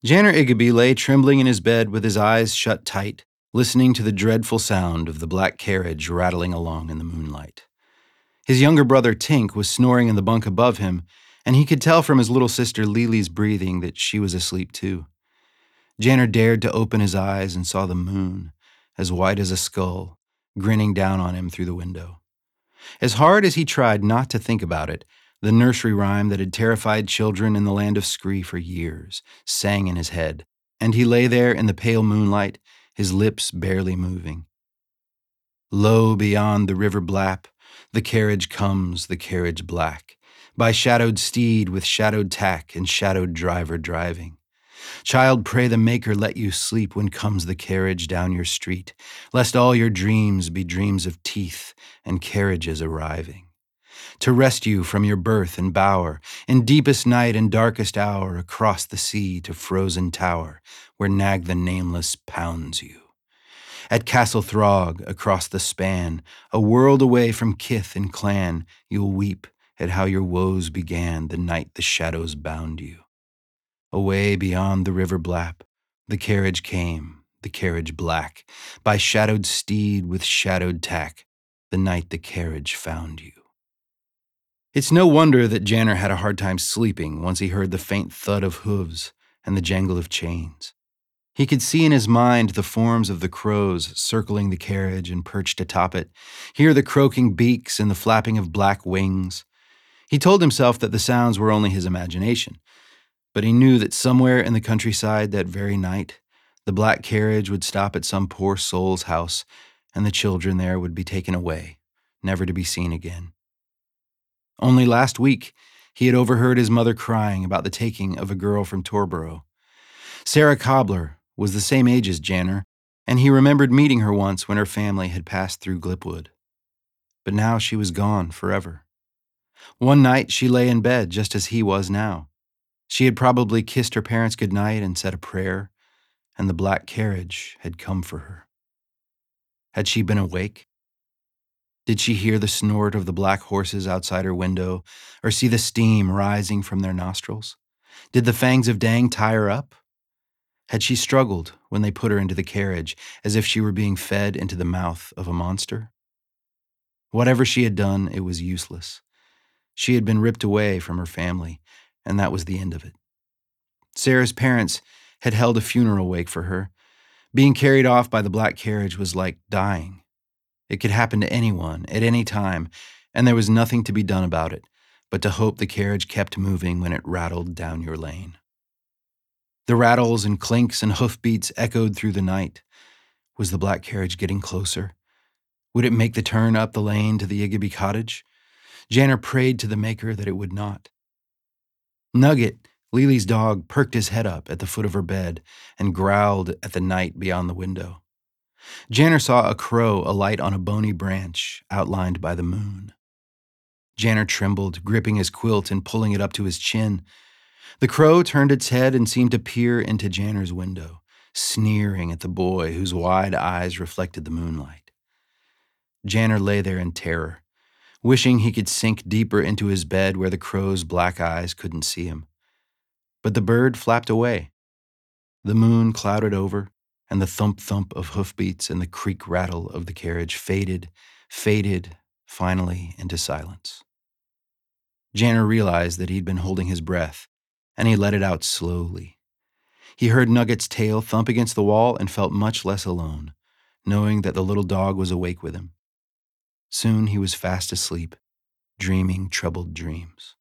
Janner Igby lay trembling in his bed with his eyes shut tight, listening to the dreadful sound of the black carriage rattling along in the moonlight. His younger brother Tink was snoring in the bunk above him, and he could tell from his little sister Lily's breathing that she was asleep too. Janner dared to open his eyes and saw the moon, as white as a skull, grinning down on him through the window. As hard as he tried not to think about it, the nursery rhyme that had terrified children in the land of Scree for years sang in his head, and he lay there in the pale moonlight, his lips barely moving. Low beyond the river Blap, the carriage comes, the carriage black, by shadowed steed with shadowed tack and shadowed driver driving. Child, pray the Maker let you sleep when comes the carriage down your street, lest all your dreams be dreams of teeth and carriages arriving. To rest you from your berth and bower, in deepest night and darkest hour, across the sea to frozen tower, where Nag the Nameless pounds you. At Castle Throg, across the span, a world away from kith and clan, you'll weep at how your woes began the night the shadows bound you. Away beyond the river Blap, the carriage came, the carriage black, by shadowed steed with shadowed tack, the night the carriage found you. It's no wonder that Janner had a hard time sleeping once he heard the faint thud of hooves and the jangle of chains. He could see in his mind the forms of the crows circling the carriage and perched atop it, hear the croaking beaks and the flapping of black wings. He told himself that the sounds were only his imagination, but he knew that somewhere in the countryside that very night, the black carriage would stop at some poor soul's house, and the children there would be taken away, never to be seen again. Only last week, he had overheard his mother crying about the taking of a girl from Torborough. Sarah Cobbler was the same age as Janner, and he remembered meeting her once when her family had passed through Glipwood. But now she was gone forever. One night she lay in bed just as he was now. She had probably kissed her parents goodnight and said a prayer, and the black carriage had come for her. Had she been awake? Did she hear the snort of the black horses outside her window, or see the steam rising from their nostrils? Did the fangs of Dang tie her up? Had she struggled when they put her into the carriage, as if she were being fed into the mouth of a monster? Whatever she had done, it was useless. She had been ripped away from her family, and that was the end of it. Sarah's parents had held a funeral wake for her. Being carried off by the black carriage was like dying. It could happen to anyone, at any time, and there was nothing to be done about it, but to hope the carriage kept moving when it rattled down your lane. The rattles and clinks and hoofbeats echoed through the night. Was the black carriage getting closer? Would it make the turn up the lane to the Igby cottage? Janner prayed to the Maker that it would not. Nugget, Lily's dog, perked his head up at the foot of her bed and growled at the night beyond the window. Janner saw a crow alight on a bony branch outlined by the moon. Janner trembled, gripping his quilt and pulling it up to his chin. The crow turned its head and seemed to peer into Janner's window, sneering at the boy whose wide eyes reflected the moonlight. Janner lay there in terror, wishing he could sink deeper into his bed where the crow's black eyes couldn't see him. But the bird flapped away. The moon clouded over, and the thump-thump of hoofbeats and the creak-rattle of the carriage faded finally into silence. Janner realized that he'd been holding his breath, and he let it out slowly. He heard Nugget's tail thump against the wall and felt much less alone, knowing that the little dog was awake with him. Soon he was fast asleep, dreaming troubled dreams.